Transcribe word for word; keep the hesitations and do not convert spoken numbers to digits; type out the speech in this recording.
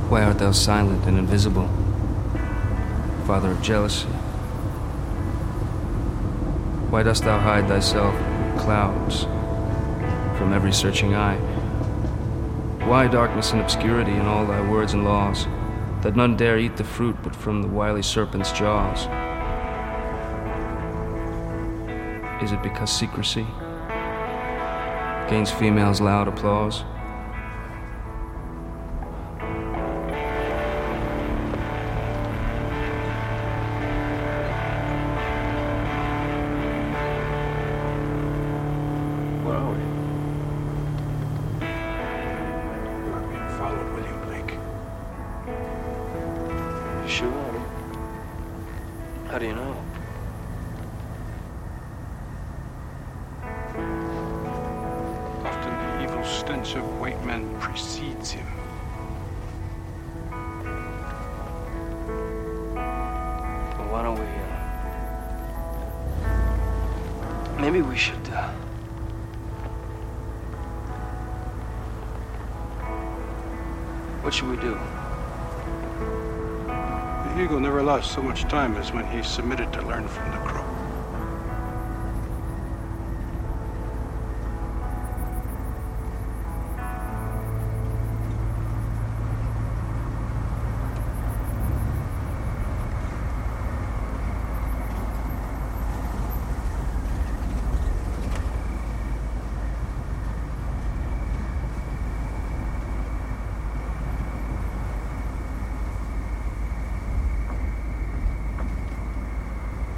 Why art thou silent and invisible, father of jealousy? Why dost thou hide thyself in clouds from every searching eye? Why darkness and obscurity in all thy words and laws, that none dare eat the fruit but from the wily serpent's jaws? Is it because secrecy gains females' loud applause? Sure. How do you know? Often the evil stench of white men precedes him. Well, why don't we, uh... maybe we should, uh... what should we do? The eagle never lost so much time as when he submitted to learn from the crow.